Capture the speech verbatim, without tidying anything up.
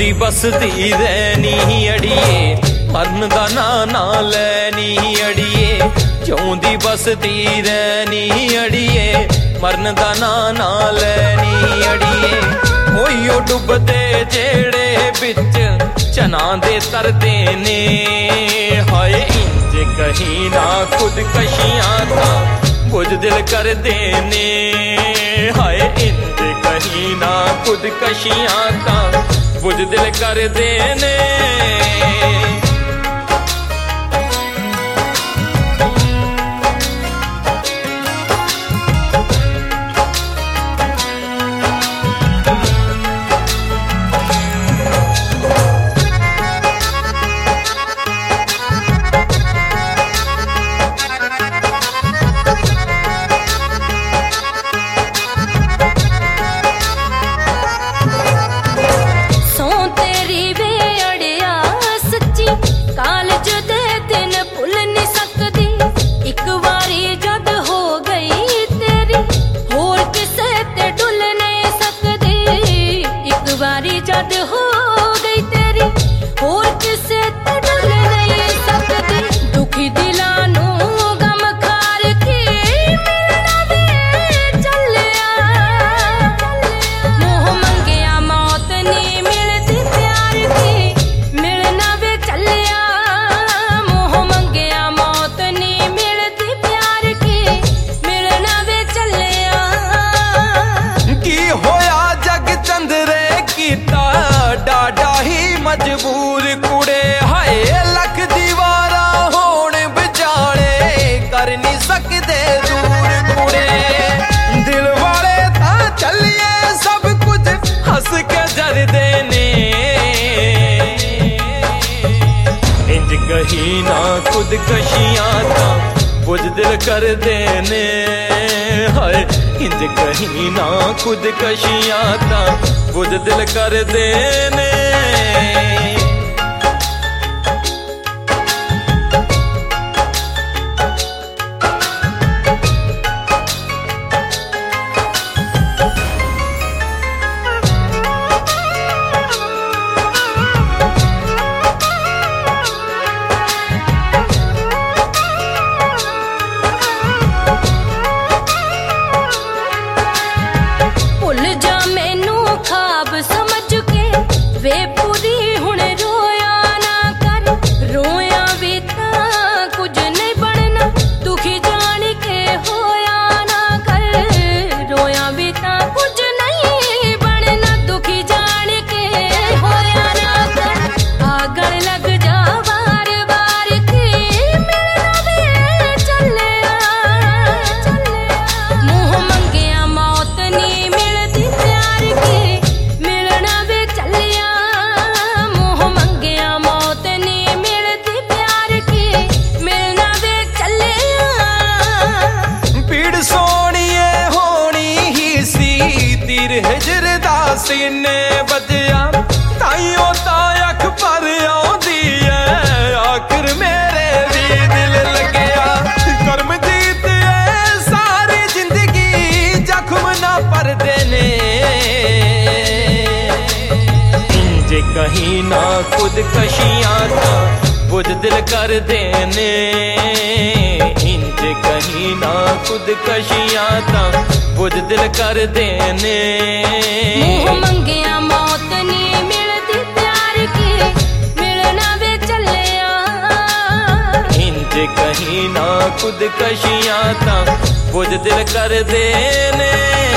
जिउंदी बसदी रहनी अड़िए मरन दा ना ना लैनी अड़िए। जिउंदी बसदी रहनी अड़िए मरन दा ना ना लैनी अड़िए। ओयो डुबदे जेड़े बिच चना दे तरदे ने हाय इंज कहीं ना खुदकशियां ता बुज़दिल कर देने हाय इंज कहीं ना खुदकशियां ता बुज़दिल कर देने। मजबूर कुड़े हाय लख दीवारा होण विचाले कर नहीं सकते दूर कुड़े। दिल वाले ता चलिए सब कुछ हंस के जर देने इंज कहीं ना खुदकशियां ता बुज़दिल कर देने हाय इंज कहीं ना खुदकशियां ता बुज़दिल कर देने। वे पूरी हुण रोया ना कर रोया भी ता कुछ नहीं बनना दुखी जान के होया ना कर रोया भी ता कुछ नहीं बनना दुखी जान के होया ना कर। आगन लग जा बार बार की मिलना वे चले मुँह मंगिया मौत नहीं मिलती प्यार की मिलना वे चले हिजर दा सीने बजया ताइयों ता अख पर आउंदी है आखिर मेरे भी दिल लगया। कर्म जीत है सारी जिंदगी जख्म ना पर देने इंज कहीं ना खुदकशियां ता बुज़दिल कर देने इंज कहीं ना खुदकशियां ता बुज़दिल कर देने। मुँह मंगिया मौत नहीं मिलती प्यार की मिलना वे चलिया इंज कहीं ना खुदकशियां ता बुज़दिल कर देने।